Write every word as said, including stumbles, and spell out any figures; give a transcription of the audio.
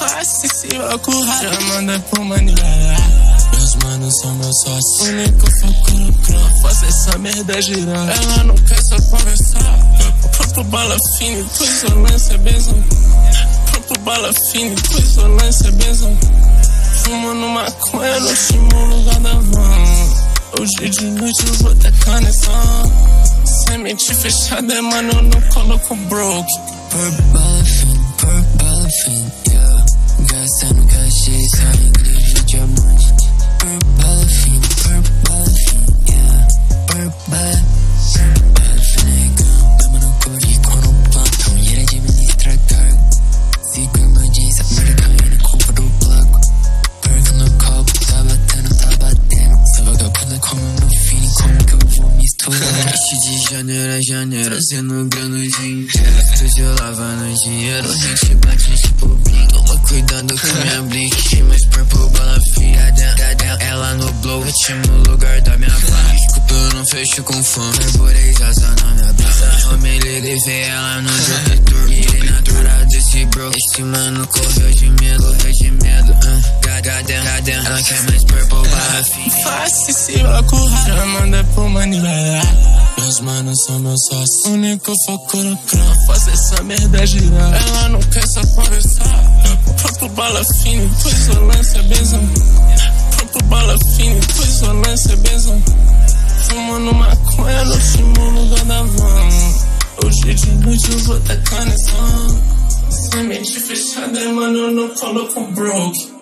Fácil se ocurrar, já manda pro manilar. Meus manos são meus sócios, único foco pro fazer essa merda girar. Ela não quer só conversar. Papo bala fina, tua isolância é benção. Papo bala fina, tua isolância é benção. Fumo no maconha, no chimo, lugar da van. Hoje de noite eu vou ter conexão. Semente fechada, é mano, eu não coloco broke. Purple bala fina, purple bala fina, yeah. Gastando cachê, só em de diamante. Purple bala fina, purple bala fina, yeah. Purple bala, purple bala fina, negão. Toma no corpo e quando o plantão, e ele administra cargo. Sigo emergência, merda caindo, culpa do placo. Perco no copo, tá batendo, tá batendo. Só vagabunda como meu filho, como que eu vou misturar? Este de janeiro a janeiro, sendo grana o dia inteiro. Sujo lavando dinheiro, a gente bate tipo bling. Toma cuidado com minha blink, mas purple bala fina. Ela no blow, último lugar da minha fama. Escuto, eu não fecho com fome. Carburei jaza na minha brasa. Homem liga e vê ela no detetor. Mirei na cara desse bro. Este mano correu de medo, correu de medo. uh. Gadem, gadem, ela quer mais purple bala fina. Fácil se ocurrar, já manda pro manilar. Meus manos são meus sócios, único foco no pro fazer essa merda girar. Ela não quer só conversar. Papo bala fina, tua isolância é benção. Papo bala fina, tua isolância é benção. Fumo no maconha, no chimo, lugar da van. Hoje de noite eu vou ter conexão. Semente fechada, mano, eu não coloco broke.